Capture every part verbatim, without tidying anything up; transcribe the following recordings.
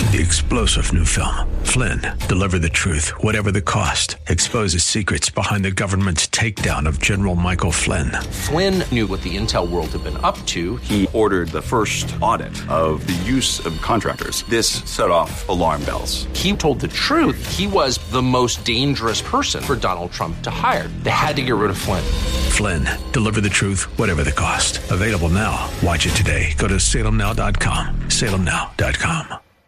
The explosive new film, Flynn, deliver the truth, whatever the cost, exposes secrets behind the government's takedown of General Michael Flynn. Flynn knew what the intel world had been up to. He ordered the first audit of the use of contractors. This set off alarm bells. He told the truth. He was the most dangerous person for Donald Trump to hire. They had to get rid of Flynn. Flynn, deliver the truth, whatever the cost. Available now. Watch it today. Go to salem now dot com. salem now dot com.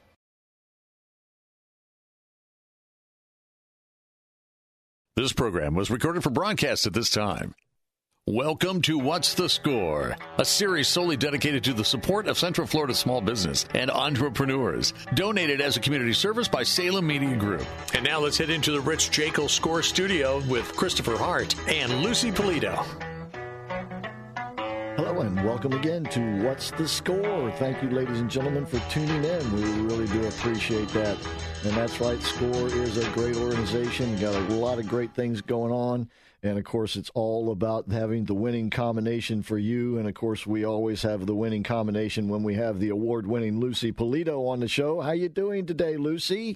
This program was recorded for broadcast at this time. Welcome to What's the Score, a series solely dedicated to the support of Central Florida small business and entrepreneurs. Donated as a community service by Salem Media Group. And now let's head into the Rich Jekyll Score Studio with Christopher Hart and Lucy Polito. Hello and welcome again to What's the Score. Thank you, ladies and gentlemen, for tuning in. We really do appreciate that. And that's right, SCORE is a great organization. Got a lot of great things going on. And, of course, it's all about having the winning combination for you. And, of course, we always have the winning combination when we have the award-winning Lucy Polito on the show. How you doing today, Lucy?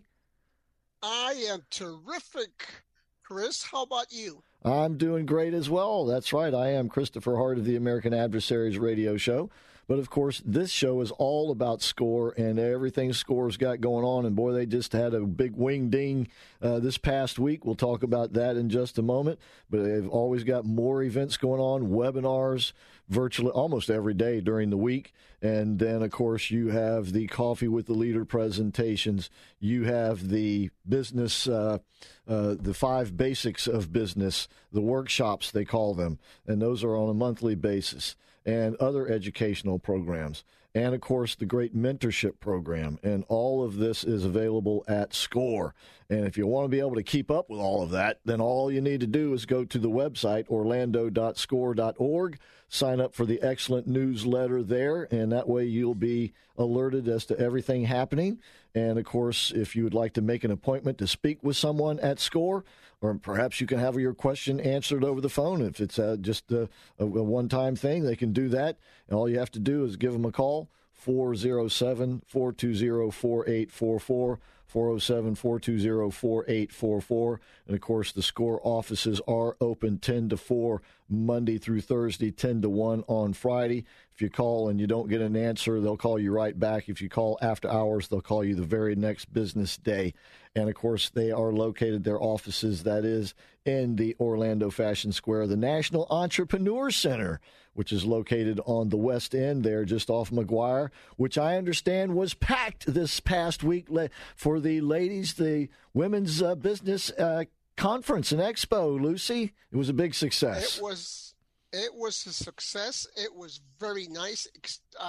I am terrific, Chris. How about you? I'm doing great as well. That's right. I am Christopher Hart of the American Adversaries radio show. But, of course, this show is all about SCORE and everything SCORE's got going on. And, boy, they just had a big wing-ding uh, this past week. We'll talk about that in just a moment. But they've always got more events going on, webinars, virtually almost every day during the week. And then, of course, you have the Coffee with the Leader presentations. You have the business, uh, uh, the five basics of business, the workshops, they call them. And those are on a monthly basis. And other educational programs, and, of course, the great mentorship program. And all of this is available at SCORE. And if you want to be able to keep up with all of that, then all you need to do is go to the website, orlando dot score dot org, sign up for the excellent newsletter there, and that way you'll be alerted as to everything happening. And, of course, if you would like to make an appointment to speak with someone at SCORE, or perhaps you can have your question answered over the phone. If it's uh, just a, a one-time thing, they can do that. And all you have to do is give them a call, four oh seven, four two zero, four eight four four, four oh seven, four two zero, four eight four four. And, of course, the SCORE offices are open ten to four Monday through Thursday, ten to one on Friday. If you call and you don't get an answer, they'll call you right back. If you call after hours, they'll call you the very next business day. And, of course, they are located, their offices, that is, in the Orlando Fashion Square, the National Entrepreneur Center, which is located on the west end there just off McGuire, which I understand was packed this past week for the ladies, the women's uh, business uh, conference and expo, Lucy. It was a big success. It was, it was a success. It was very nice. Uh,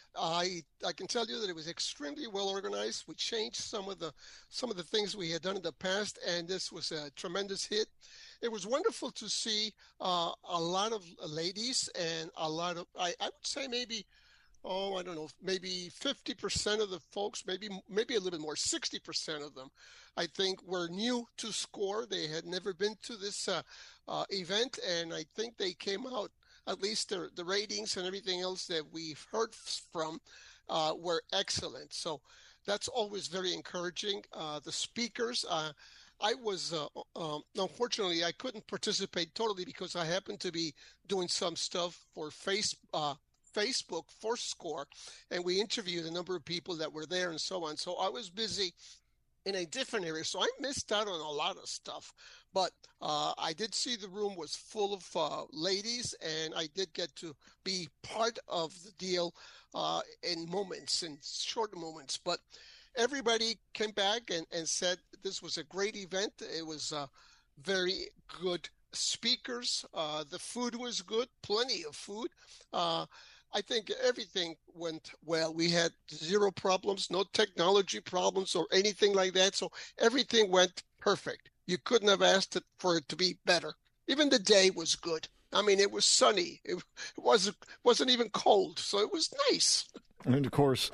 I I can tell you that it was extremely well organized. We changed some of the some of the things we had done in the past, and this was a tremendous hit. It was wonderful to see uh, a lot of ladies and a lot of I, I would say maybe oh I don't know maybe fifty percent of the folks, maybe maybe a little bit more, sixty percent of them, I think, were new to SCORE. They had never been to this uh, uh, event, and I think they came out. At least the, the ratings and everything else that we've heard from uh, were excellent. So that's always very encouraging. Uh, the speakers, uh, I was, uh, um, unfortunately, I couldn't participate totally because I happened to be doing some stuff for face, uh, Facebook for SCORE, and we interviewed a number of people that were there and so on. So I was busy in a different area, so I missed out on a lot of stuff. But uh, I did see the room was full of uh, ladies, and I did get to be part of the deal uh, in moments, in short moments. But everybody came back and, and said this was a great event. It was uh, very good speakers. Uh, the food was good, plenty of food. Uh, I think everything went well. We had zero problems, no technology problems or anything like that. So everything went perfect. You couldn't have asked it for it to be better. Even the day was good. I mean, it was sunny. It, it wasn't wasn't even cold, so it was nice. And of course,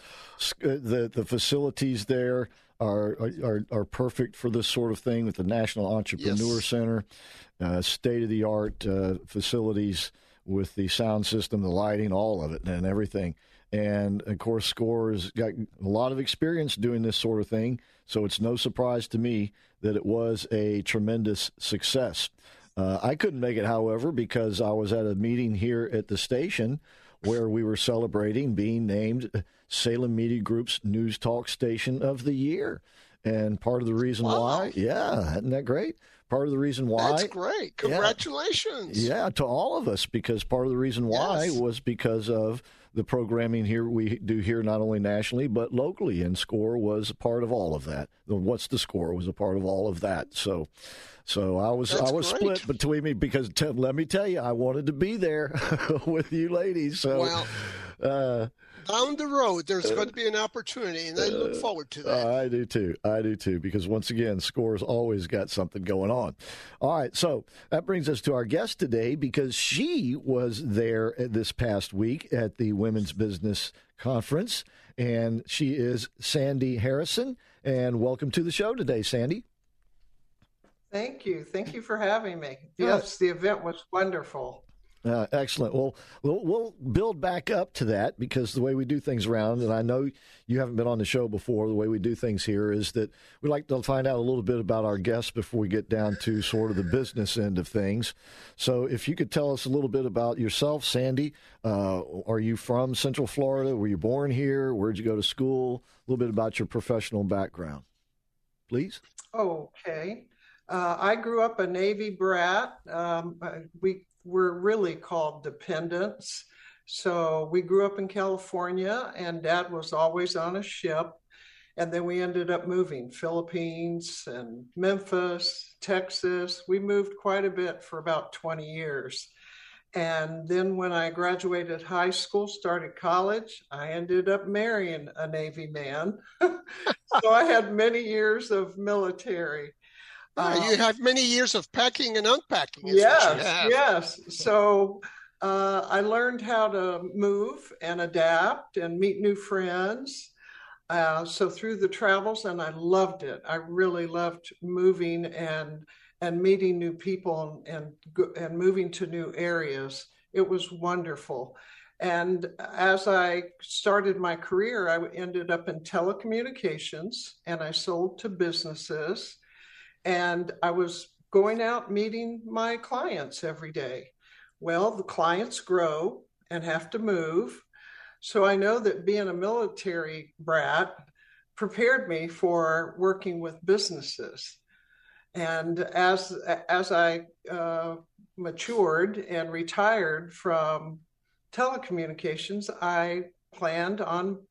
the the facilities there are are are perfect for this sort of thing. With the National Entrepreneur yes. Center, uh, state of the art uh, facilities with the sound system, the lighting, all of it, and everything. And, of course, SCORE has got a lot of experience doing this sort of thing, so it's no surprise to me that it was a tremendous success. Uh, I couldn't make it, however, because I was at a meeting here at the station where we were celebrating being named Salem Media Group's News Talk Station of the Year. And part of the reason wow. why, yeah, isn't that great? Part of the reason why. That's great. Congratulations. Yeah, yeah, to all of us, because part of the reason why yes. was because of the programming here we do here not only nationally but locally, and SCORE was a part of all of that. The What's the Score was a part of all of that. So so I was That's I was great. split between me because t- let me tell you, I wanted to be there with you ladies. So well, uh, down the road, there's going to be an opportunity, and I look forward to that. Uh, I do too. I do too, because once again, SCORE's always got something going on. All right, so that brings us to our guest today, because she was there this past week at the Women's Business Conference, and she is Sandy Harrison. And welcome to the show today, Sandy. Thank you. Thank you for having me. Yes, the event was wonderful. Uh, excellent. Well, well, we'll build back up to that, because the way we do things around, and I know you haven't been on the show before, the way we do things here is that we like to find out a little bit about our guests before we get down to sort of the business end of things. So if you could tell us a little bit about yourself, Sandy. Uh, are you from Central Florida? Were you born here? Where'd you go to school? A little bit about your professional background, please. Okay. Uh, I grew up a Navy brat. Um, we were really called dependents. So we grew up in California, and Dad was always on a ship. And then we ended up moving Philippines and Memphis, Texas. We moved quite a bit for about twenty years. And then when I graduated high school, started college, I ended up marrying a Navy man. So I had many years of military. Uh, you have many years of packing and unpacking. Yes, yes. So uh, I learned how to move and adapt and meet new friends. Uh, so through the travels, and I loved it. I really loved moving and and meeting new people and and moving to new areas. It was wonderful. And as I started my career, I ended up in telecommunications, and I sold to businesses. And I was going out meeting my clients every day. Well, the clients grow and have to move. So I know that being a military brat prepared me for working with businesses. And as, as I uh, matured and retired from telecommunications, I planned on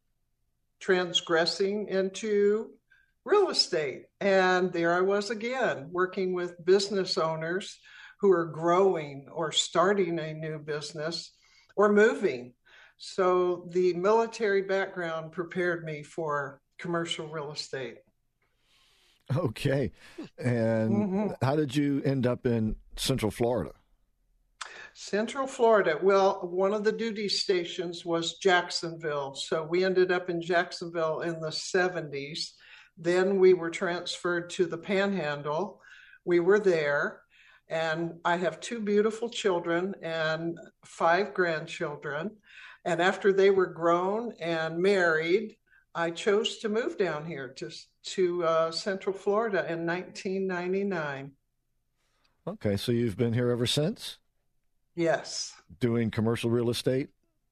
transgressing into real estate. And there I was again, working with business owners who are growing or starting a new business or moving. So the military background prepared me for commercial real estate. Okay. And mm-hmm. how did you end up in Central Florida? Central Florida. Well, one of the duty stations was Jacksonville. So we ended up in Jacksonville in the seventies. Then we were transferred to the Panhandle. We were there, and I have two beautiful children and five grandchildren. And after they were grown and married, I chose to move down here to, to uh, Central Florida in nineteen ninety-nine. Okay, so you've been here ever since? Yes. Doing commercial real estate?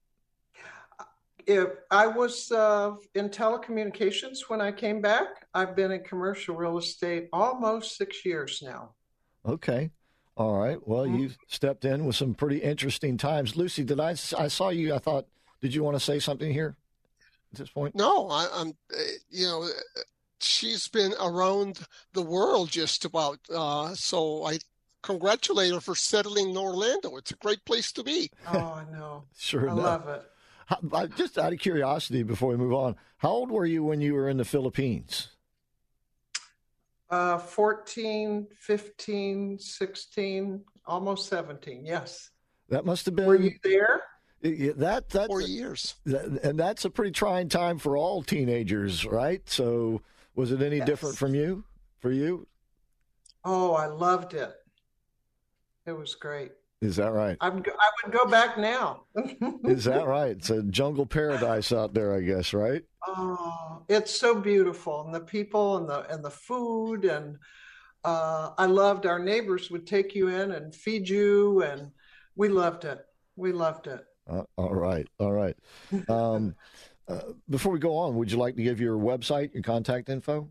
If I was uh, in telecommunications when I came back. I've been in commercial real estate almost six years now. Okay. All right. Well, mm-hmm. you've stepped in with some pretty interesting times. Lucy, did I, I saw you, I thought, did you want to say something here at this point? No, I, I'm, you know, she's been around the world just about. Uh, so I congratulate her for settling in Orlando. It's a great place to be. Oh, I know. Sure I enough. love it. How, just out of curiosity, before we move on, how old were you when you were in the Philippines? Uh, fourteen, fifteen, sixteen, almost seventeen. Yes. That must have been. Were you there? That that four years, that, and that's a pretty trying time for all teenagers, right? So, was it any yes. different from you? For you? Oh, I loved it. It was great. Is that right? I'm, I would go back now. Is that right? It's a jungle paradise out there, I guess, right? Oh, it's so beautiful, and the people and the and the food, and uh, I loved our neighbors would take you in and feed you, and we loved it. We loved it. Uh, all right, all right. Um, uh, before we go on, would you like to give your website, your contact info?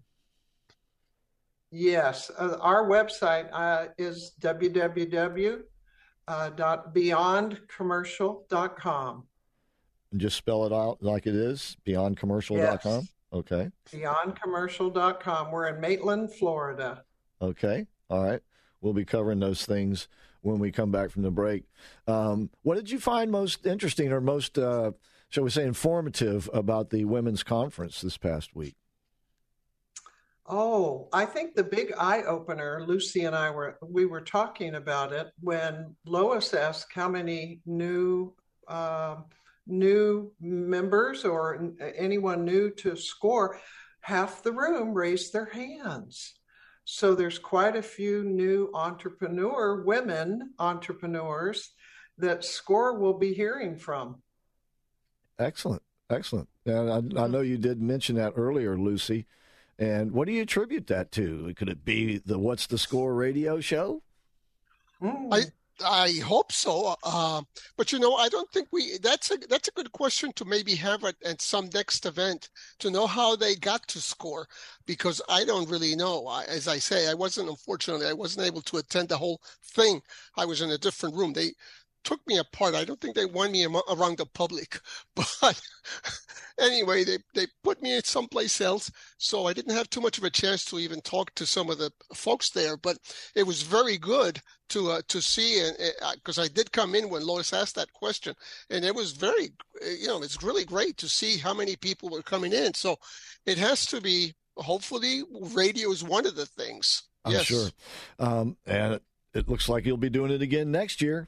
Yes, uh, our website uh, is w w w dot beyond commercial dot com. And just spell it out like it is, beyond commercial dot com? Yes. Okay. beyond commercial dot com. We're in Maitland, Florida. Okay. All right. We'll be covering those things when we come back from the break. Um, what did you find most interesting or most, uh, shall we say, informative about the women's conference this past week? Oh, I think the big eye opener, Lucy and I were, we were talking about it when Lois asked how many new, uh, new members or anyone new to SCORE. Half the room raised their hands. So there's quite a few new entrepreneur, women entrepreneurs that SCORE will be hearing from. Excellent. Excellent. And I, I know you did mention that earlier, Lucy. And what do you attribute that to? Could it be the What's the Score radio show? Mm. I I hope so. Uh, but, you know, I don't think we that's a that's a good question to maybe have at, at some next event to know how they got to SCORE, because I don't really know. I, as I say, I wasn't, unfortunately, I wasn't able to attend the whole thing. I was in a different room. They took me apart. I don't think they won me around the public. But anyway, they, they put me at someplace else, so I didn't have too much of a chance to even talk to some of the folks there. But it was very good to uh, to see, and because uh, I did come in when Lois asked that question, and it was very, you know, it's really great to see how many people were coming in. So it has to be, hopefully, radio is one of the things. I'm yes. sure. Um, and it, it looks like you'll be doing it again next year.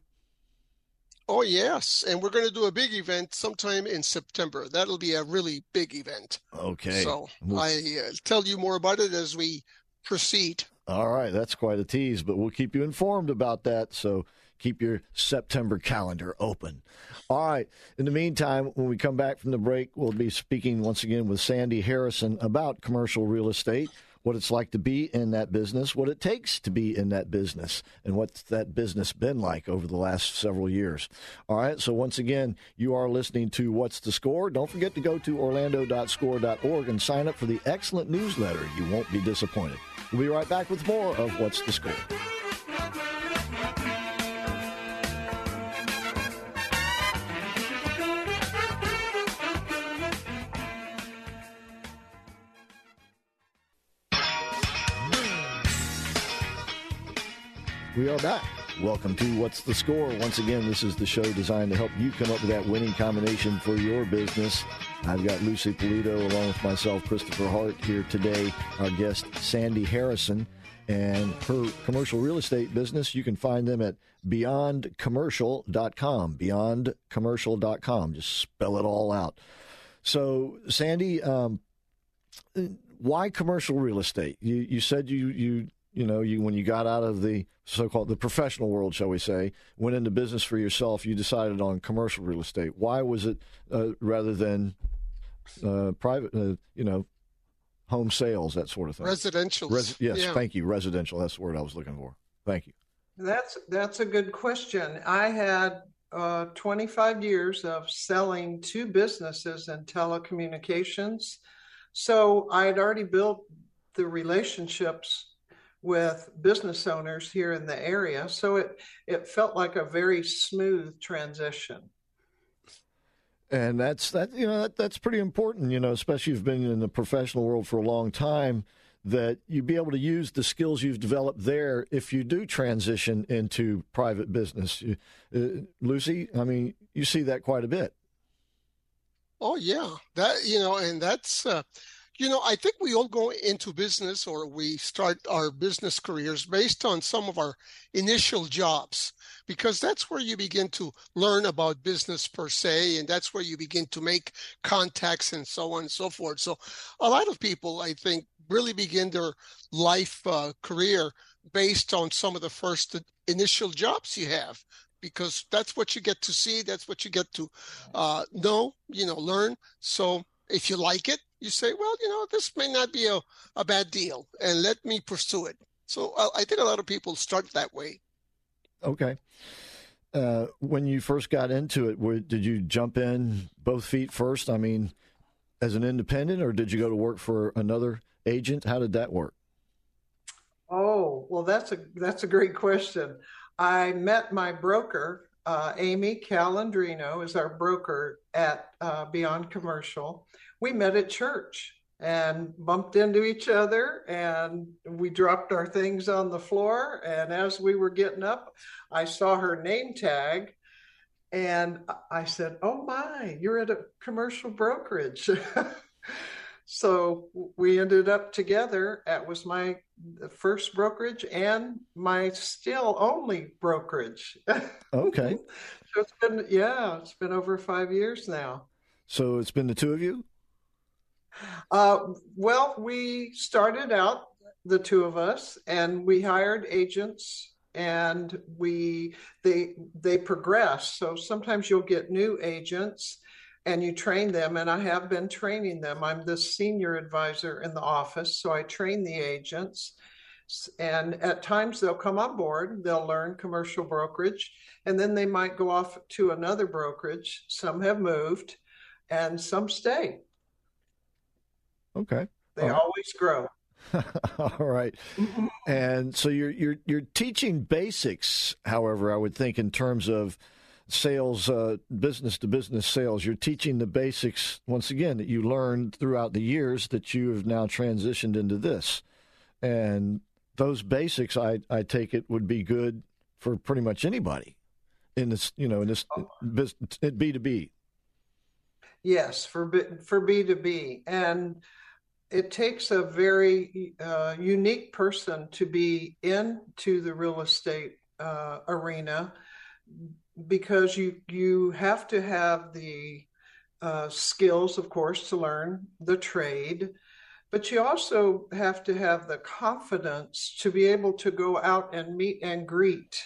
Oh, yes. And we're going to do a big event sometime in September. That'll be a really big event. Okay. So we'll I uh, tell you more about it as we proceed. All right. That's quite a tease, but we'll keep you informed about that. So keep your September calendar open. All right. In the meantime, when we come back from the break, we'll be speaking once again with Sandy Harrison about commercial real estate, what it's like to be in that business, what it takes to be in that business, and what's that business been like over the last several years. All right, so once again, you are listening to What's the Score? Don't forget to go to orlando dot score dot org and sign up for the excellent newsletter. You won't be disappointed. We'll be right back with more of What's the Score? We are back. Welcome to What's the Score? Once again, this is the show designed to help you come up with that winning combination for your business. I've got Lucy Polito along with myself, Christopher Hart, here today. Our guest, Sandy Harrison, and her commercial real estate business. You can find them at beyond commercial dot com, beyond commercial dot com. Just spell it all out. So, Sandy, um, why commercial real estate? You, you said you, you, you know, you when you got out of the so-called the professional world, shall we say, went into business for yourself, you decided on commercial real estate. Why was it uh, rather than uh, private, uh, you know, home sales, that sort of thing? Residential. Res- yes, yeah. Thank you. Residential. That's the word I was looking for. Thank you. That's that's a good question. I had uh, twenty-five years of selling to businesses in telecommunications. So I had already built the relationships with business owners here in the area. So it, it felt like a very smooth transition. And that's that, you know, that, that's pretty important, you know, especially if you've been in the professional world for a long time, that you be able to use the skills you've developed there if you do transition into private business. Uh, Lucy, I mean, you see that quite a bit. Oh, yeah. That, you know, and that's, uh, you know, I think we all go into business or we start our business careers based on some of our initial jobs, because that's where you begin to learn about business per se, and that's where you begin to make contacts and so on and so forth. So a lot of people, I think, really begin their life uh, career based on some of the first initial jobs you have because that's what you get to see. That's what you get to uh, know, you know, learn. So if you like it, you say, well, you know, this may not be a, a bad deal, and let me pursue it. So uh, I think a lot of people start that way. Okay. Uh, when you first got into it, were, did you jump in both feet first? I mean, as an independent, or did you go to work for another agent? How did that work? Oh, well, that's a that's a great question. I met my broker, uh, Amy Calandrino, is our broker at uh, Beyond Commercial. We met at church and bumped into each other, and we dropped our things on the floor. And as we were getting up, I saw her name tag, and I said, "Oh my, you're at a commercial brokerage." So we ended up together. That was my first brokerage and my still only brokerage. Okay. So it's been, yeah, it's been over five years now. So it's been the two of you? Uh, well, we started out, the two of us, and we hired agents, and we they they progress. So sometimes you'll get new agents and you train them, and I have been training them. I'm the senior advisor in the office, so I train the agents. And at times they'll come on board, they'll learn commercial brokerage, and then they might go off to another brokerage. Some have moved, and some stay. Okay. They All always right. grow. All right. And so you're you're you're teaching basics, however, I would think, in terms of sales, uh, business to business sales. You're teaching the basics, once again, that you learned throughout the years that you have now transitioned into this. And those basics, I, I take it, would be good for pretty much anybody in this, you know, in this business, B two B. Yes, for B, for B two B. And it takes a very uh, unique person to be into the real estate uh, arena, because you you have to have the uh, skills, of course, to learn the trade, but you also have to have the confidence to be able to go out and meet and greet.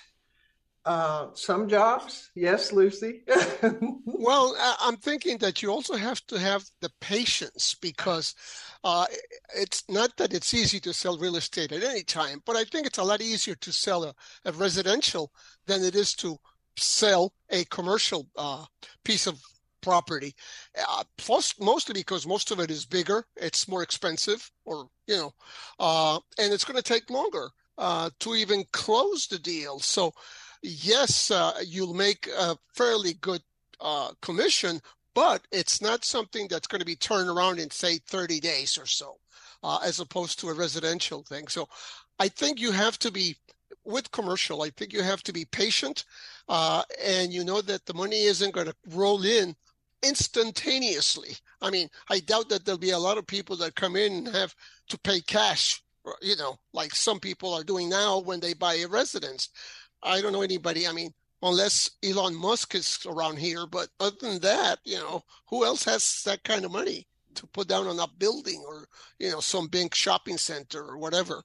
Uh, some jobs, yes, Lucy. Well, I'm thinking that you also have to have the patience, because uh, it's not that it's easy to sell real estate at any time, but I think it's a lot easier to sell a, a residential than it is to sell a commercial uh, piece of property. Uh, plus, mostly because most of it is bigger, it's more expensive, or, you know, uh, and it's going to take longer uh, to even close the deal. So, yes, uh, you'll make a fairly good uh, commission, but it's not something that's going to be turned around in, say, thirty days or so, uh, as opposed to a residential thing. So I think you have to be, with commercial, I think you have to be patient, uh, and you know that the money isn't going to roll in instantaneously. I mean, I doubt that there'll be a lot of people that come in and have to pay cash, you know, like some people are doing now when they buy a residence. I don't know anybody, I mean, unless Elon Musk is around here, but other than that, you know, who else has that kind of money to put down on a building or, you know, some big shopping center or whatever?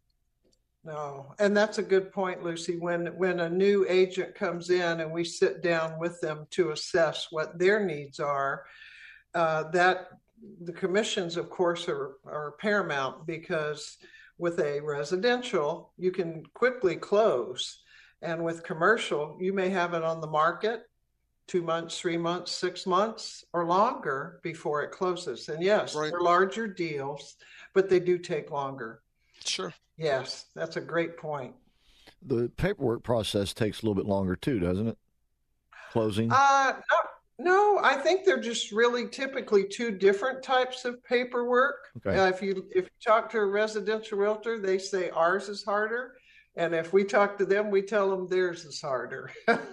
No, and that's a good point, Lucy. When when a new agent comes in and we sit down with them to assess what their needs are, uh, that the commissions, of course, are, are paramount, because with a residential, you can quickly close. And with commercial, you may have it on the market two months, three months, six months, or longer before it closes. And yes, right. They're larger deals, but they do take longer. Sure. Yes, that's a great point. The paperwork process takes a little bit longer too, doesn't it? Closing? Uh, no, no, I think they're just really typically two different types of paperwork. Okay. Uh, if you if you talk to a residential realtor, they say ours is harder. And if we talk to them, we tell them theirs is harder.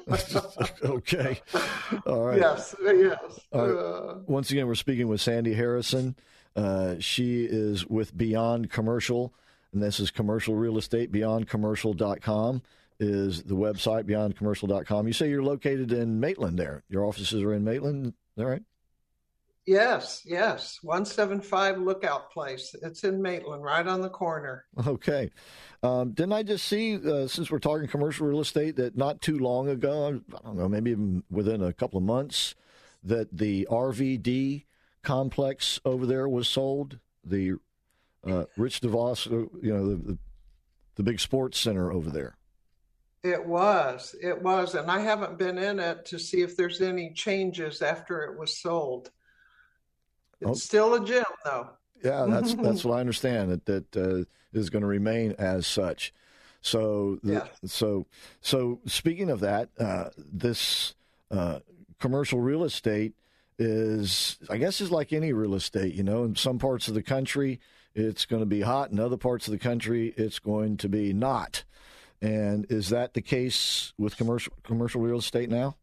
Okay. All right. Yes, yes. All right. Uh, Once again, we're speaking with Sandy Harrison. Uh, she is with Beyond Commercial, and this is commercial real estate. beyond commercial dot com is the website, beyond commercial dot com. You say you're located in Maitland there. Your offices are in Maitland, is that right? Yes, yes. one seventy-five Lookout Place. It's in Maitland, right on the corner. Okay. Um, didn't I just see, uh, since we're talking commercial real estate, that not too long ago, I don't know, maybe even within a couple of months, that the R V D complex over there was sold? The uh, Rich DeVos, you know, the, the the big sports center over there. It was. It was. And I haven't been in it to see if there's any changes after it was sold. It's oh. still a gym, though. Yeah, that's that's what I understand. That that uh, is going to remain as such. So, the, yeah. so, so speaking of that, uh, this uh, commercial real estate is, I guess, is like any real estate. You know, in some parts of the country, it's going to be hot. In other parts of the country, it's going to be not. And is that the case with commercial commercial real estate now?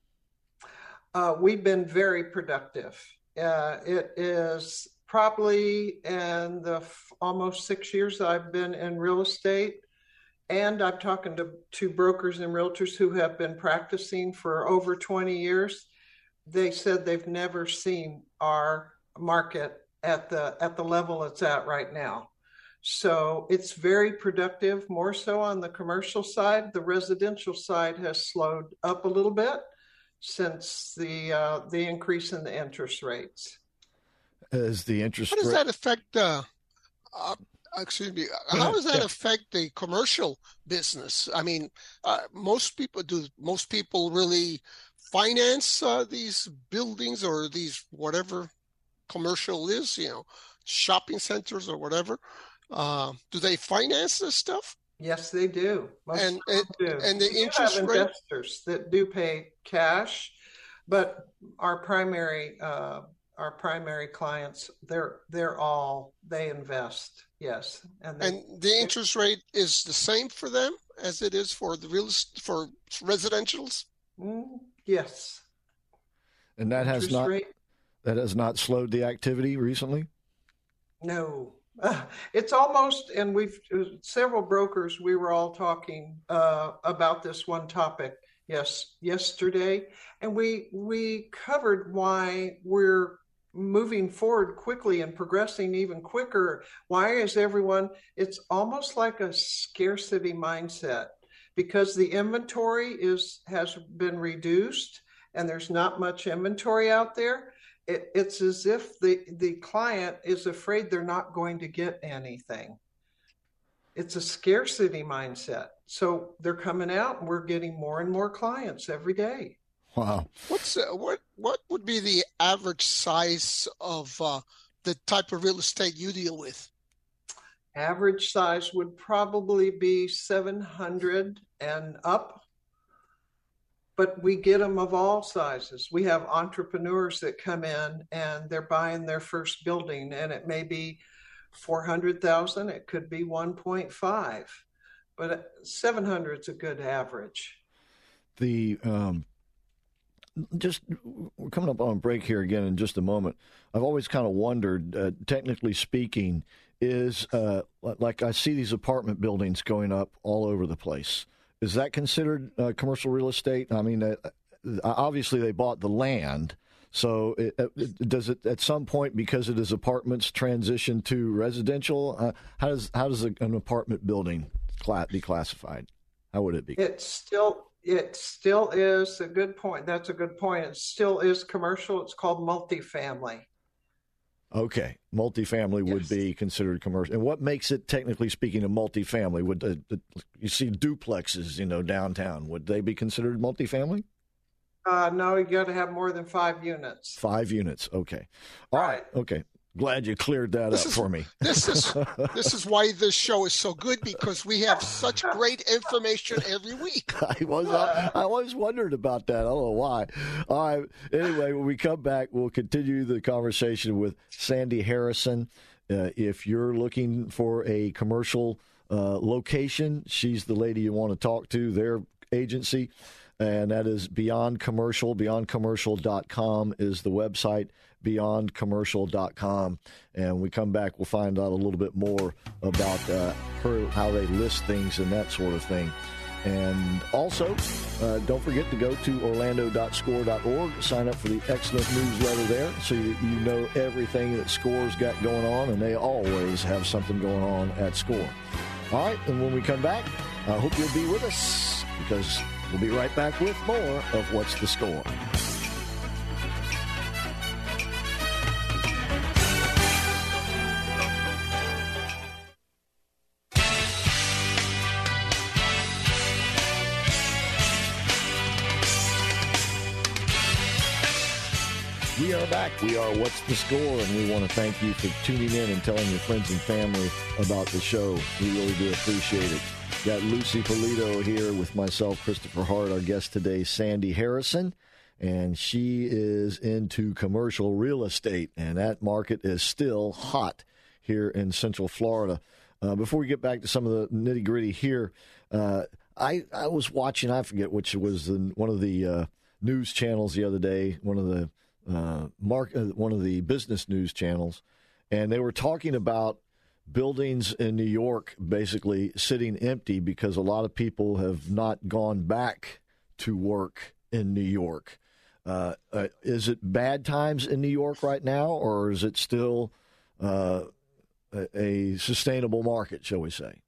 Uh, we've been very productive. Uh, it is probably in the f- almost six years I've been in real estate, and I'm talking to, to brokers and realtors who have been practicing for over twenty years. They said they've never seen our market at the at the level it's at right now. So it's very productive, more so on the commercial side. The residential side has slowed up a little bit since the uh, the increase in the interest rates. As the interest How does rate... that affect, uh, uh, excuse me, how does that yeah. affect the commercial business? I mean, uh, most people, do most people really finance uh, these buildings or these whatever commercial is, you know, shopping centers or whatever? Uh, do they finance this stuff? Yes, they do. Most and it, do. And the we interest have rate? Investors that do pay cash, but our primary uh, our primary clients, they're they're all they invest. Yes, and they, and the interest rate is the same for them as it is for the real for residentials. Mm, yes, and that interest has not rate? that has not slowed the activity recently. No. Uh, it's almost, and we've several brokers, we were all talking uh, about this one topic, yes, yesterday, and we we covered why we're moving forward quickly and progressing even quicker. Why is everyone, it's almost like a scarcity mindset because the inventory is has been reduced and there's not much inventory out there. It, it's as if the, the client is afraid they're not going to get anything. It's a scarcity mindset. So they're coming out and we're getting more and more clients every day. Wow. What's uh, what what would be the average size of uh, the type of real estate you deal with? Average size would probably be seven hundred and up. But we get them of all sizes. We have entrepreneurs that come in and they're buying their first building, and it may be four hundred thousand. It could be one point five, but seven hundred is a good average. The um, just we're coming up on a break here again in just a moment. I've always kind of wondered, uh, technically speaking, is uh, like I see these apartment buildings going up all over the place. Is that considered uh, commercial real estate? I mean, uh, obviously they bought the land. So it, it, does it at some point, because it is apartments, transition to residential? Uh, how does how does a, an apartment building cla- be classified? How would it be? It still it still is a good point. That's a good point. It still is commercial. It's called multifamily. Okay, multifamily yes. would be considered commercial. And what makes it, technically speaking, a multifamily? Would the, the, you see duplexes, you know, downtown? Would they be considered multifamily? Uh, no, you got to have more than five units. Five units. Okay. All right. right. Okay. Glad you cleared that this up is, for me. This is this is why this show is so good, because we have such great information every week. I was I, I always wondered about that. I don't know why. All right. Anyway, when we come back, we'll continue the conversation with Sandy Harrison. Uh, if you're looking for a commercial uh, location, she's the lady you want to talk to. Their agency, and that is Beyond Commercial. beyond commercial dot com is the website. beyond commercial dot com. And when we come back, we'll find out a little bit more about uh, her, how they list things and that sort of thing. And also, uh, don't forget to go to orlando dot score dot org, sign up for the excellent newsletter there so you, you know everything that Score's got going on, and they always have something going on at Score. All right, and when we come back, I hope you'll be with us because we'll be right back with more of What's the Score. We are back. We are What's the Score, and we want to thank you for tuning in and telling your friends and family about the show. We really do appreciate it. Got Lucy Polito here with myself, Christopher Hart, our guest today, Sandy Harrison, and she is into commercial real estate, and that market is still hot here in Central Florida. Uh, before we get back to some of the nitty-gritty here, uh, I, I was watching, I forget which was the, one of the uh, news channels the other day, one of the Uh, Mark, uh, one of the business news channels, and they were talking about buildings in New York basically sitting empty because a lot of people have not gone back to work in New York. Uh, uh, is it bad times in New York right now, or is it still uh, a, a sustainable market, shall we say?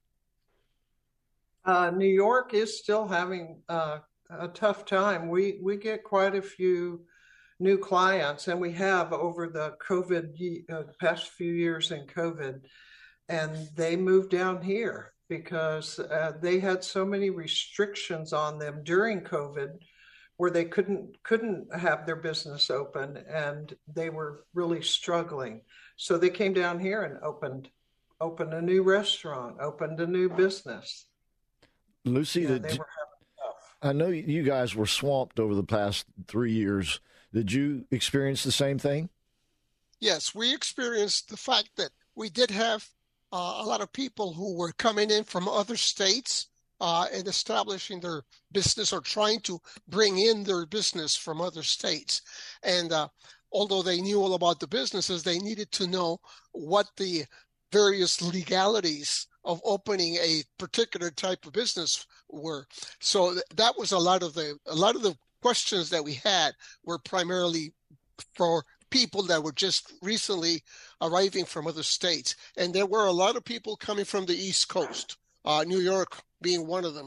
Uh, New York is still having uh, a tough time. We we get quite a few new clients, and we have over the COVID, uh, the past few years in COVID, and they moved down here because uh, they had so many restrictions on them during COVID where they couldn't couldn't have their business open, and they were really struggling. So they came down here and opened opened a new restaurant, opened a new business. Lucy, yeah, did, they were having tough. I know you guys were swamped over the past three years. Did you experience the same thing? Yes, we experienced the fact that we did have uh, a lot of people who were coming in from other states uh, and establishing their business or trying to bring in their business from other states. And uh, although they knew all about the businesses, they needed to know what the various legalities of opening a particular type of business were. So th- that was a lot of the a lot of the questions that we had were primarily for people that were just recently arriving from other states. And there were a lot of people coming from the East Coast, uh, New York being one of them.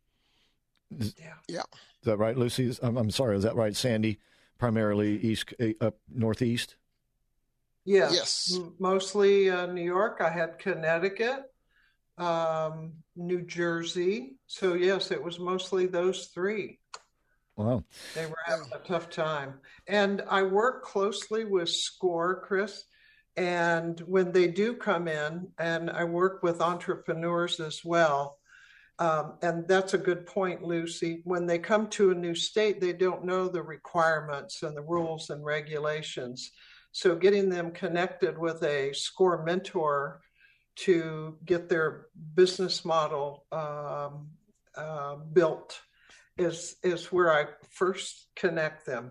Yeah. Yeah. Is that right, Lucy? I'm, I'm sorry, is that right, Sandy? Primarily east, up northeast? Yes. Yes. Mostly uh, New York. I had Connecticut, um, New Jersey. So, yes, it was mostly those three. Wow. They were having a tough time. And I work closely with SCORE, Chris. And when they do come in, and I work with entrepreneurs as well, um, and that's a good point, Lucy. When they come to a new state, they don't know the requirements and the rules and regulations. So getting them connected with a SCORE mentor to get their business model um, uh, built is is where I first connect them.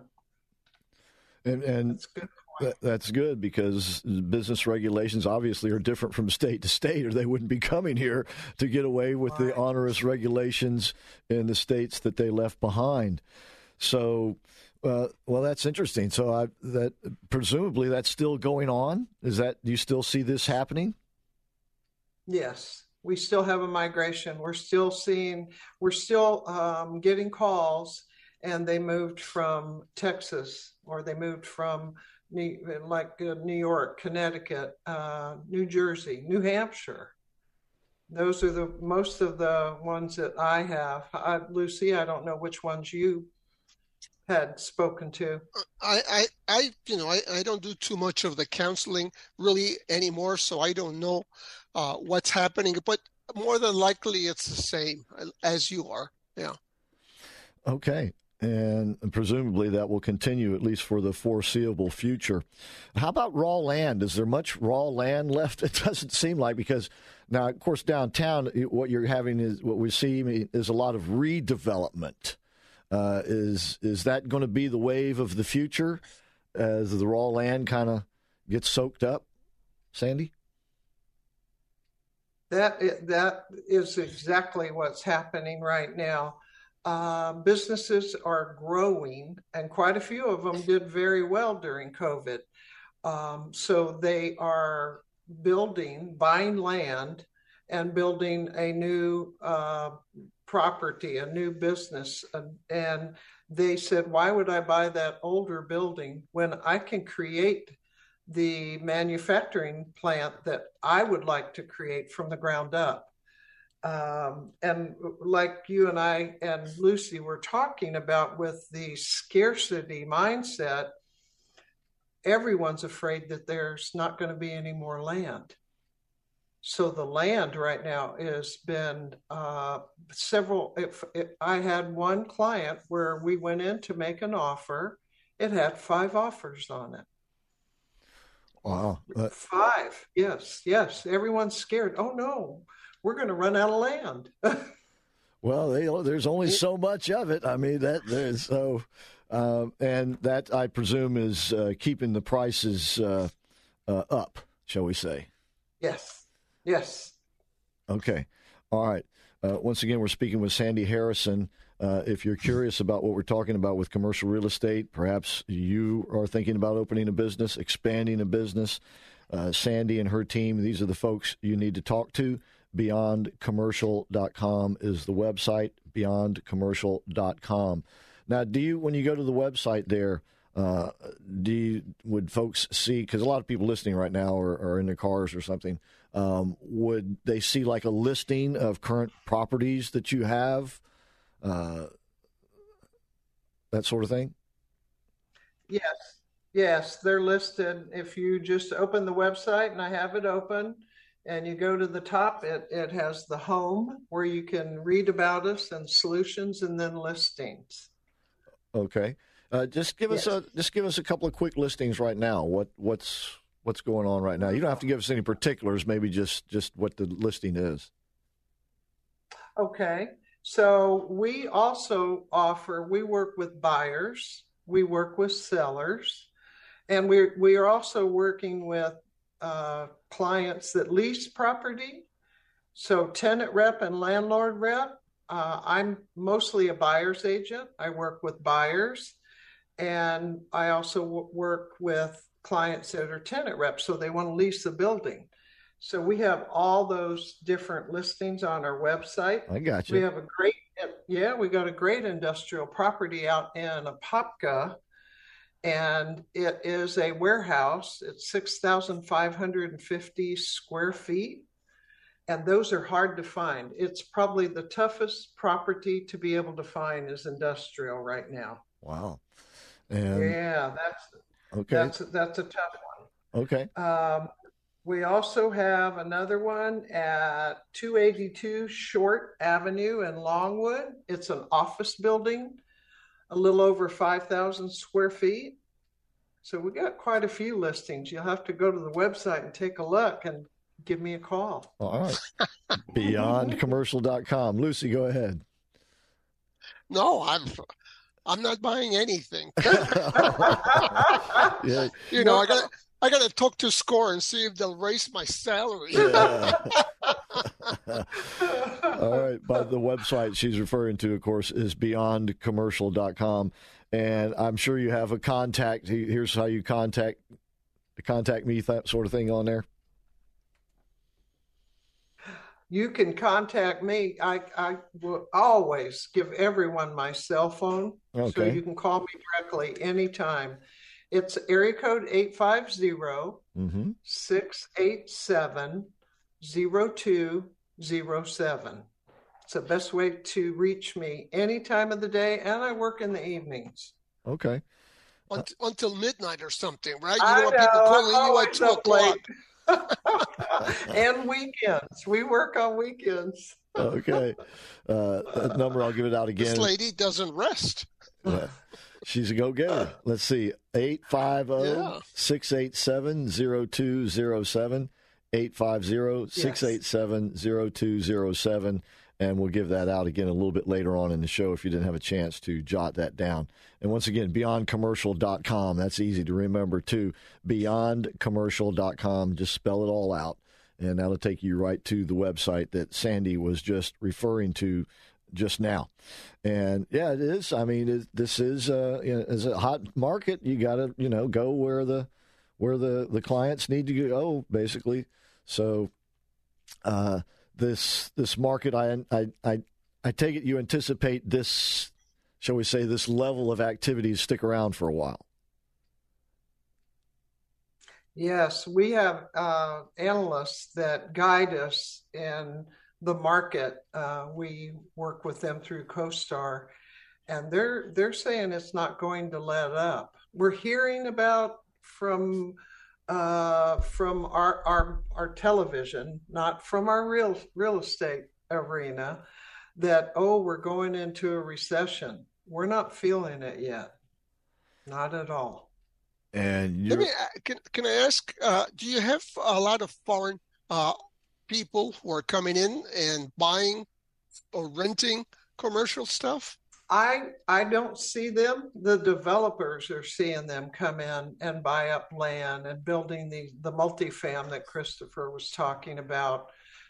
And and that's good. That, that's good because business regulations obviously are different from state to state, or they wouldn't be coming here to get away with right. the onerous regulations in the states that they left behind. So, uh, well, that's interesting. So, I, that presumably that's still going on. Is that do you still see this happening? Yes. We still have a migration. We're still seeing, we're still um, getting calls, and they moved from Texas, or they moved from New, like uh, New York, Connecticut, uh, New Jersey, New Hampshire. Those are the most of the ones that I have. I, Lucy, I don't know which ones you had spoken to. I, I, I you know, I, I don't do too much of the counseling really anymore, so I don't know uh, what's happening. But more than likely, it's the same as you are. Yeah. Okay. And presumably that will continue at least for the foreseeable future. How about raw land? Is there much raw land left? It doesn't seem like, because now, of course, downtown, what you're having is what we see is a lot of redevelopment. Uh, is is that going to be the wave of the future as the raw land kind of gets soaked up, Sandy? That that is exactly what's happening right now. Uh, businesses are growing, and quite a few of them did very well during COVID. Um, so they are building, buying land, and building a new uh, property, a new business. And, and they said, why would I buy that older building when I can create the manufacturing plant that I would like to create from the ground up? Um, and like you and I and Lucy were talking about with the scarcity mindset, everyone's afraid that there's not going to be any more land. So the land right now has been uh, several. If, if I had one client where we went in to make an offer, it had five offers on it. Wow. Uh, Five. Yes. Yes. Everyone's scared. Oh, no, we're going to run out of land. Well, they, there's only so much of it. I mean, that there's so, uh, and that I presume is uh, keeping the prices uh, uh, up, shall we say? Yes. Yes. Okay. All right. Uh, once again, we're speaking with Sandy Harrison. Uh, if you're curious about what we're talking about with commercial real estate, perhaps you are thinking about opening a business, expanding a business, uh, Sandy and her team, these are the folks you need to talk to. beyond commercial dot com is the website, beyond commercial dot com. Now, do you, when you go to the website there, uh, do you, would folks see, because a lot of people listening right now are, are in their cars or something, um, would they see like a listing of current properties that you have, uh, that sort of thing? Yes. Yes, they're listed. If you just open the website, and I have it open, and you go to the top, it, it has the home where you can read about us and solutions, and then listings. Okay. Uh, just give us yes. a just give us a couple of quick listings right now. What what's what's going on right now? You don't have to give us any particulars. Maybe just just what the listing is. Okay. So we also offer. We work with buyers. We work with sellers, and we we are also working with uh, clients that lease property. So tenant rep and landlord rep. Uh, I'm mostly a buyer's agent. I work with buyers, and I also w- work with clients that are tenant reps, so they want to lease the building. So we have all those different listings on our website. I got you. We have a great, yeah, we got a great industrial property out in Apopka, and it is a warehouse. It's six thousand five hundred fifty square feet. And those are hard to find. It's probably the toughest property to be able to find is industrial right now. Wow. And yeah, that's okay. That's that's a tough one. Okay. Um, we also have another one at two eighty-two Short Avenue in Longwood. It's an office building, a little over five thousand square feet. So we got quite a few listings. You'll have to go to the website and take a look and give me a call. All right. beyond commercial dot com. Lucy, go ahead. No, I'm I'm not buying anything. yeah. You know, I got I got to talk to SCORE and see if they'll raise my salary. Yeah. All right. But the website she's referring to, of course, is beyond commercial dot com. And I'm sure you have a contact. Here's how you contact contact me, that sort of thing on there. You can contact me. I, I will always give everyone my cell phone. Okay. So you can call me directly anytime. It's area code eight five zero, six eight seven, zero two zero seven. It's the best way to reach me any time of the day, and I work in the evenings. Okay. Until midnight or something, right? You I don't want people know, calling I'm you at two o'clock. And weekends. We work on weekends. Okay. Uh, that number, I'll give it out again. This lady doesn't rest. Yeah. She's a go-getter. Let's see. eight five zero, six eight seven, zero two zero seven. eight five zero, six eight seven, zero two zero seven. And we'll give that out again a little bit later on in the show if you didn't have a chance to jot that down. And once again, beyond commercial dot com. That's easy to remember, too. beyond commercial dot com. Just spell it all out. and that'll take you right to the website that Sandy was just referring to just now. And yeah, it is. I mean, it, this is uh, you know, is a hot market. You got to you know go where the where the, the clients need to go, basically. So uh, this this market, I I I I take it you anticipate this, shall we say, this level of activities stick around for a while. Yes, we have uh, analysts that guide us in the market. Uh, we work with them through CoStar, and they're they're saying it's not going to let up. We're hearing about from uh, from our, our our television, not from our real real estate arena, that oh, we're going into a recession. We're not feeling it yet, not at all. And let me can can I ask? Uh, do you have a lot of foreign uh, people who are coming in and buying or renting commercial stuff? I I don't see them. The developers are seeing them come in and buy up land and building the the multifam that Christopher was talking about.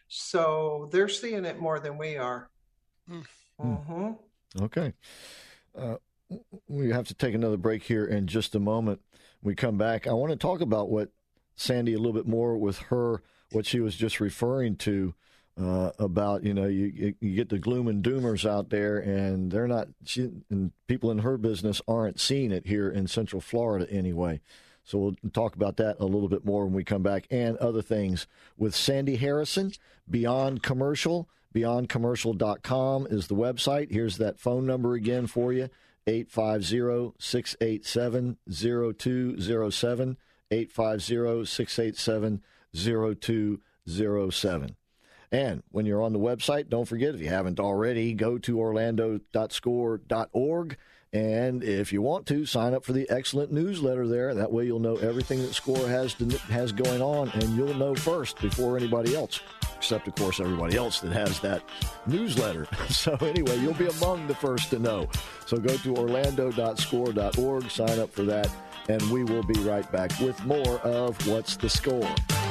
So they're seeing it more than we are. Hmm. Mm-hmm. Okay. Uh, we have to take another break here in just a moment. When we come back, I want to talk about what Sandy a little bit more with her, what she was just referring to uh, about, you know, you, you get the gloom and doomers out there, and they're not, she, and people in her business aren't seeing it here in Central Florida anyway. So we'll talk about that a little bit more when we come back, and other things with Sandy Harrison, Beyond Commercial. beyond commercial dot com is the website. Here's that phone number again for you, eight five zero, six eight seven, zero two zero seven, eight five zero, six eight seven, zero two zero seven. And when you're on the website, don't forget, if you haven't already, go to orlando dot score dot org. And if you want to, sign up for the excellent newsletter there. That way you'll know everything that SCORE has to, has going on, and you'll know first before anybody else, except, of course, everybody else that has that newsletter. So anyway, you'll be among the first to know. So go to orlando dot score dot org, sign up for that, and we will be right back with more of What's the Score?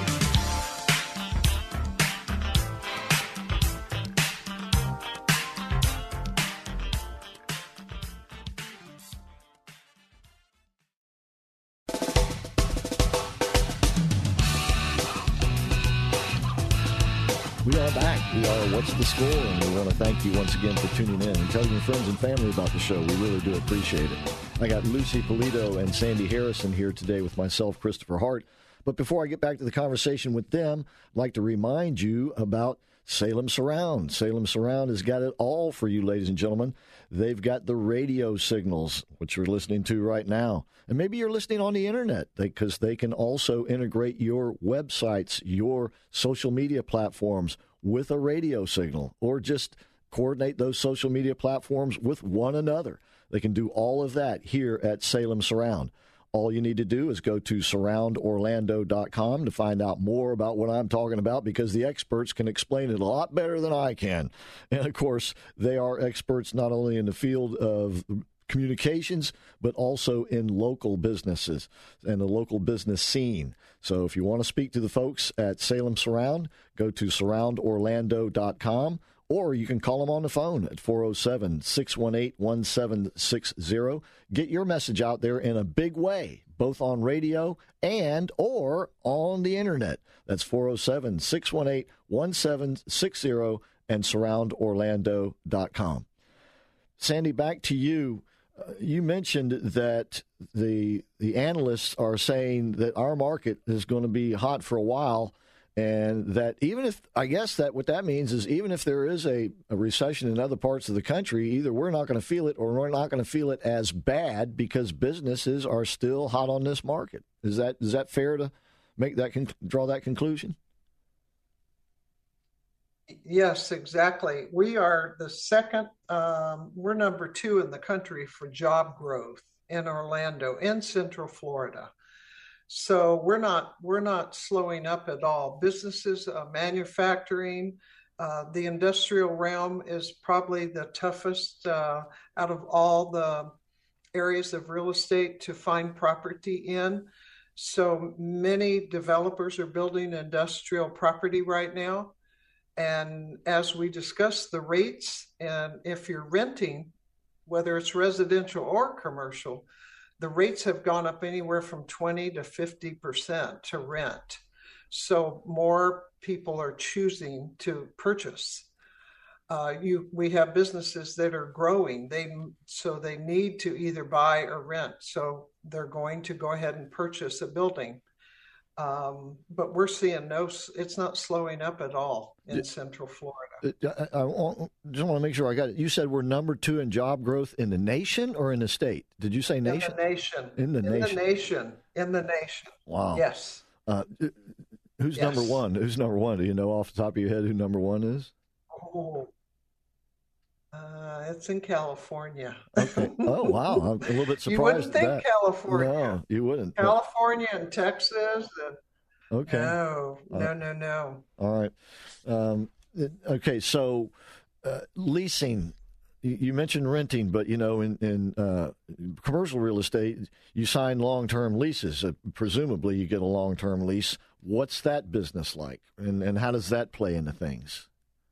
We are back. We are What's the Score? And we want to thank you once again for tuning in and telling your friends and family about the show. We really do appreciate it. I got Lucy Polito and Sandy Harrison here today with myself, Christopher Hart. But before I get back to the conversation with them, I'd like to remind you about Salem Surround. Salem Surround has got it all for you, ladies and gentlemen. They've got the radio signals, which you're listening to right now. And maybe you're listening on the internet, because they can also integrate your websites, your social media platforms with a radio signal, or just coordinate those social media platforms with one another. They can do all of that here at Salem Surround. All you need to do is go to surround orlando dot com to find out more about what I'm talking about, because the experts can explain it a lot better than I can. And, of course, they are experts not only in the field of communications, but also in local businesses and the local business scene. So if you want to speak to the folks at Salem Surround, go to surround orlando dot com. Or you can call them on the phone at four oh seven, six one eight, one seven six zero. Get your message out there in a big way, both on radio and or on the internet. That's four oh seven, six one eight, one seven six zero and surround orlando dot com. Sandy, back to you. Uh, you mentioned that the the analysts are saying that our market is going to be hot for a while. And that even if, I guess that what that means is even if there is a, a recession in other parts of the country, either we're not going to feel it or we're not going to feel it as bad, because businesses are still hot on this market. Is that is that fair to make that con- draw that conclusion? Yes, exactly. We are the second, um, we're number two in the country for job growth in Orlando and Central Florida. So we're not we're not slowing up at all. Businesses, uh, manufacturing, uh, the industrial realm is probably the toughest uh, out of all the areas of real estate to find property in. So many developers are building industrial property right now. And as we discussed, the rates, and if you're renting, whether it's residential or commercial, the rates have gone up anywhere from twenty to fifty percent to rent. So more people are choosing to purchase. Uh, you, we have businesses that are growing. They so they need to either buy or rent. So they're going to go ahead and purchase a building. Um, but we're seeing no, it's not slowing up at all in it, Central Florida. I, I, I just want to make sure I got it. You said we're number two in job growth in the nation or in the state? Did you say nation? In the nation. In the in nation. the nation. In the nation. Wow. Yes. Uh, who's yes. number one? Who's number one? Do you know off the top of your head who number one is? Oh, uh, it's in California. Okay. Oh, wow. I'm a little bit surprised. You wouldn't think that. California. No, you wouldn't. California and Texas. And, okay. No, no, uh, no, no. All right. Um, okay. So uh, leasing, you, you mentioned renting, but, you know, in, in uh, commercial real estate, you sign long-term leases. Uh, presumably you get a long-term lease. What's that business like? And, and how does that play into things?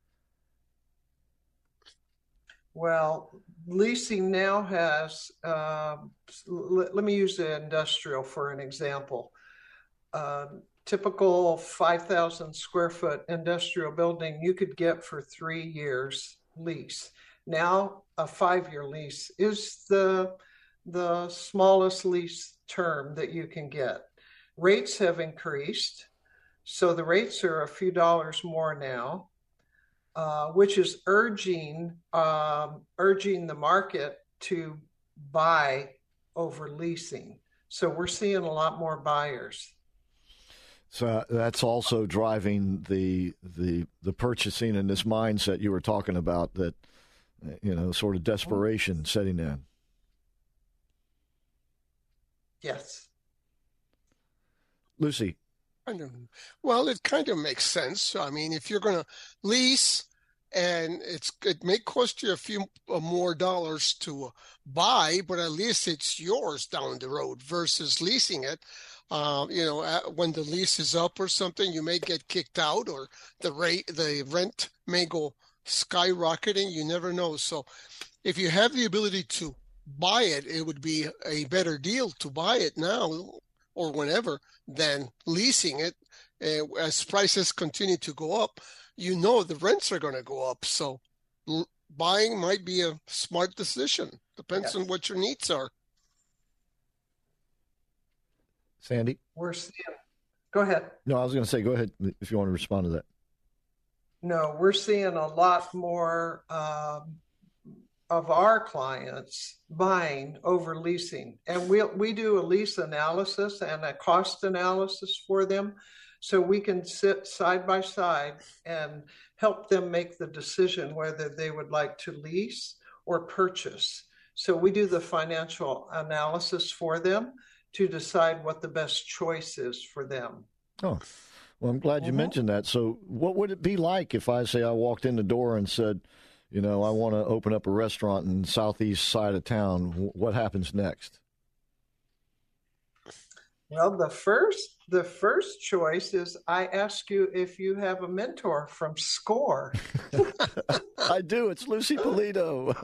Well, leasing now has, uh, let, let me use the industrial for an example. Uh, typical five thousand square foot industrial building you could get for three years lease. Now a five-year lease is the, the smallest lease term that you can get. Rates have increased, so the rates are a few dollars more now. Uh, which is urging um, urging the market to buy over leasing. So we're seeing a lot more buyers. So that's also driving the the the purchasing and this mindset you were talking about, that, you know, sort of desperation setting in. Yes. Lucy. I don't know. Well, it kind of makes sense. I mean, if you're going to lease, and it's it may cost you a few more dollars to buy, but at least it's yours down the road versus leasing it. Uh, you know, when the lease is up or something, you may get kicked out, or the rate, the rent may go skyrocketing. You never know. So, if you have the ability to buy it, it would be a better deal to buy it now or whenever than leasing it. Uh, as prices continue to go up, you know the rents are going to go up. So l- buying might be a smart decision. Depends yes. on what your needs are. Sandy? We're seeing, go ahead. No, I was going to say, go ahead if you want to respond to that. No, we're seeing a lot more um, of our clients buying over leasing. And we we do a lease analysis and a cost analysis for them, so we can sit side by side and help them make the decision whether they would like to lease or purchase. So we do the financial analysis for them to decide what the best choice is for them. Oh, well, I'm glad you mm-hmm. mentioned that. So what would it be like if I say I walked in the door and said, you know, I want to open up a restaurant in the southeast side of town? What happens next? Well, the first the first choice is I ask you if you have a mentor from SCORE. I do. It's Lucy Polito.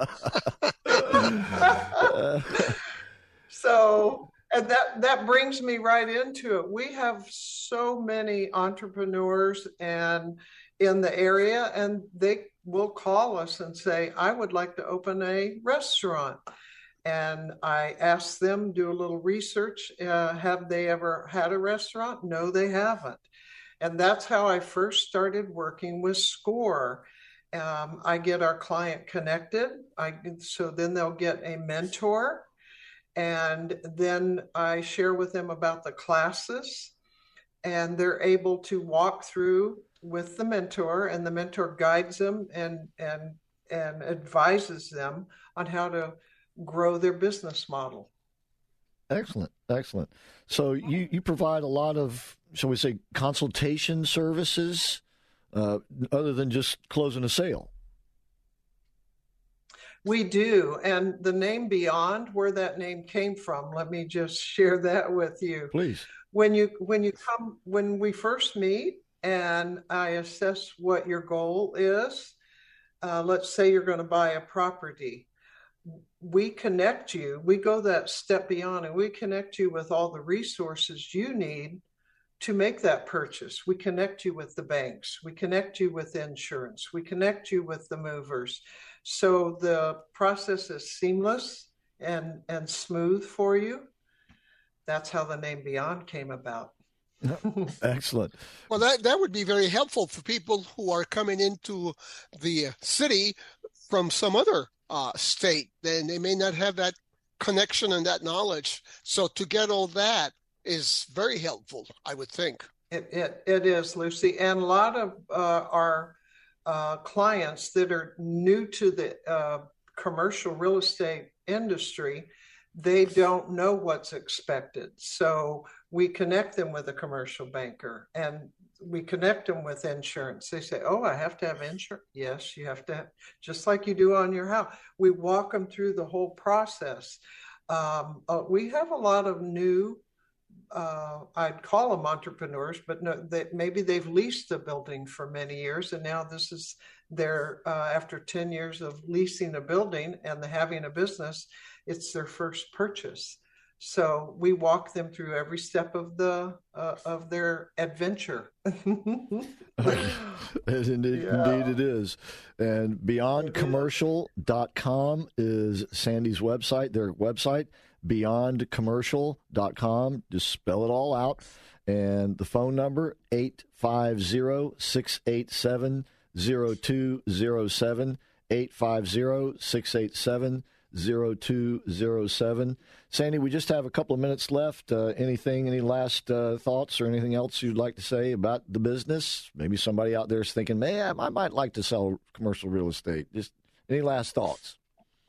So, and that, that brings me right into it. We have so many entrepreneurs and in the area, and they will call us and say, I would like to open a restaurant. And I ask them, do a little research. Uh, have they ever had a restaurant? No, they haven't. And that's how I first started working with SCORE. Um, I get our client connected. I, so then they'll get a mentor. And then I share with them about the classes. And they're able to walk through with the mentor, and the mentor guides them and, and, and advises them on how to grow their business model. Excellent. Excellent. So you, you provide a lot of, shall we say, consultation services uh, other than just closing a sale? We do. And the name Beyond, where that name came from, let me just share that with you. Please. When you when you come when we first meet and I assess what your goal is, uh, let's say you're going to buy a property. We connect you. We go that step beyond and we connect you with all the resources you need to make that purchase. We connect you with the banks. We connect you with insurance. We connect you with the movers. So the process is seamless and, and smooth for you. That's how the name Beyond came about. Excellent. Well, that, that would be very helpful for people who are coming into the city from some other uh, state. Then they may not have that connection and that knowledge. So to get all that is very helpful, I would think. It it, it is, Lucy. And a lot of uh, our uh, clients that are new to the uh, commercial real estate industry, they don't know what's expected. So we connect them with a commercial banker and we connect them with insurance. They say, oh, I have to have insurance. Yes, you have to have, just like you do on your house. We walk them through the whole process. Um, uh, we have a lot of new Uh, I'd call them entrepreneurs, but no, they, maybe they've leased the building for many years, and now this is their uh, after ten years of leasing a building and the, having a business, it's their first purchase. So we walk them through every step of the uh, of their adventure. Indeed, Yeah. indeed it is. And beyond commercial dot com is Sandy's website, their website. beyond commercial dot com. Just spell it all out. And the phone number, eight five zero, six eight seven, zero two zero seven, eight five zero, six eight seven, zero two zero seven. Sandy, we just have a couple of minutes left. Uh, anything, any last uh, thoughts or anything else you'd like to say about the business? Maybe somebody out there is thinking, man, I might like to sell commercial real estate. Just any last thoughts?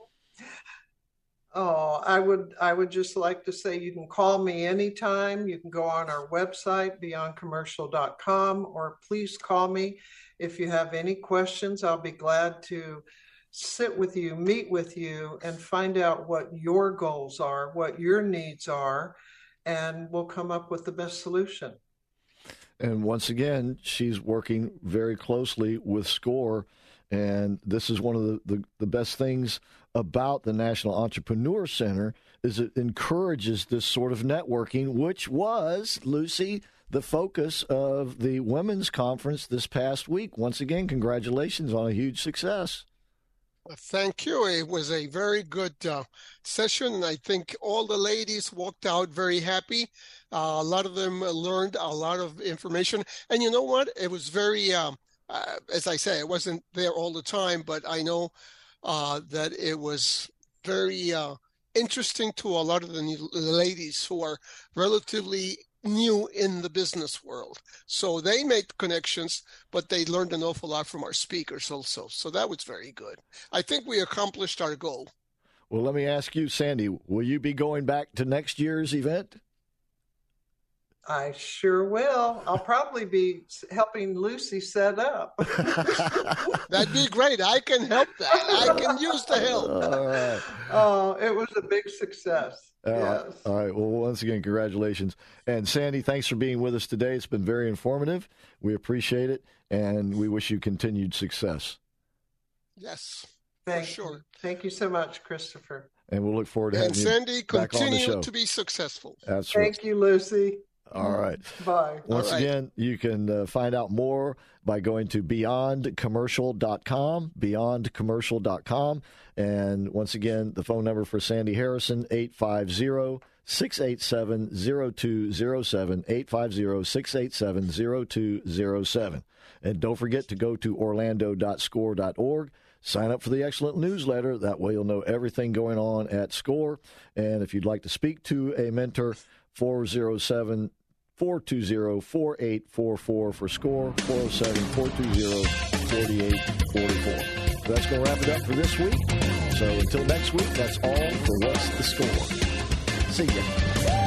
Oh, I would I would just like to say you can call me anytime. You can go on our website, beyond commercial dot com, or please call me if you have any questions. I'll be glad to sit with you, meet with you, and find out what your goals are, what your needs are, and we'll come up with the best solution. And once again, she's working very closely with SCORE. And this is one of the, the, the best things about the National Entrepreneur Center is it encourages this sort of networking, which was, Lucy, the focus of the women's conference this past week. Once again, congratulations on a huge success. Thank you. It was a very good uh, session, and I think all the ladies walked out very happy. Uh, a lot of them learned a lot of information. And you know what? It was very... Um, Uh, as I say, I wasn't there all the time, but I know uh, that it was very uh, interesting to a lot of the new ladies who are relatively new in the business world. So they made connections, but they learned an awful lot from our speakers also. So that was very good. I think we accomplished our goal. Well, let me ask you, Sandy, will you be going back to next year's event? I sure will. I'll probably be helping Lucy set up. That'd be great. I can help that. I can use the help. All right. Oh, it was a big success. Uh, Yes. All right. Well, once again, congratulations. And Sandy, thanks for being with us today. It's been very informative. We appreciate it, and we wish you continued success. Yes, Thank for sure. you. Thank you so much, Christopher. And we'll look forward to And having Sandy, you back on the continue show. to be successful. That's right. Thank you, Lucy. All right. Bye. Once All right. again, you can uh, find out more by going to beyond commercial dot com, beyond commercial dot com. And once again, the phone number for Sandy Harrison, eight five zero, six eight seven, zero two zero seven, eight five zero, six eight seven, zero two zero seven. And don't forget to go to orlando dot score dot org. Sign up for the excellent newsletter. That way you'll know everything going on at SCORE. And if you'd like to speak to a mentor, four oh seven, four two zero, four eight four four for SCORE, four oh seven, four two zero, four eight four four. So that's going to wrap it up for this week. So until next week, that's all for What's the Score. See ya.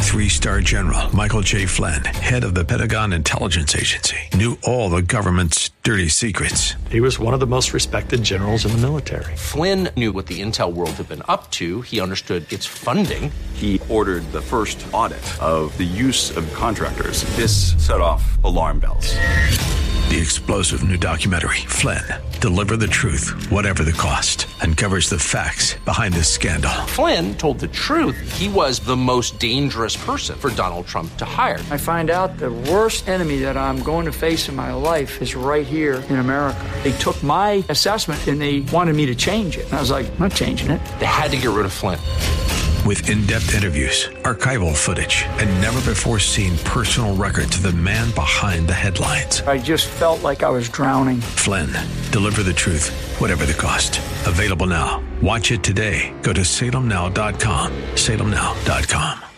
Three-star general Michael J. Flynn, head of the Pentagon Intelligence Agency, knew all the government's dirty secrets. He was one of the most respected generals in the military. Flynn knew what the intel world had been up to. He understood its funding. He ordered the first audit of the use of contractors. This set off alarm bells. The explosive new documentary, Flynn, Deliver the Truth, Whatever the Cost, uncovers the facts behind this scandal. Flynn told the truth. He was the most dangerous person for Donald Trump to hire. I find out the worst enemy that I'm going to face in my life is right here in America. They took my assessment and they wanted me to change it. And I was like, I'm not changing it. They had to get rid of Flynn. With in-depth interviews, archival footage, and never-before-seen personal records of the man behind the headlines. I just felt like I was drowning. Flynn, Deliver the Truth, Whatever the Cost. Available now. Watch it today. Go to salem now dot com. salem now dot com.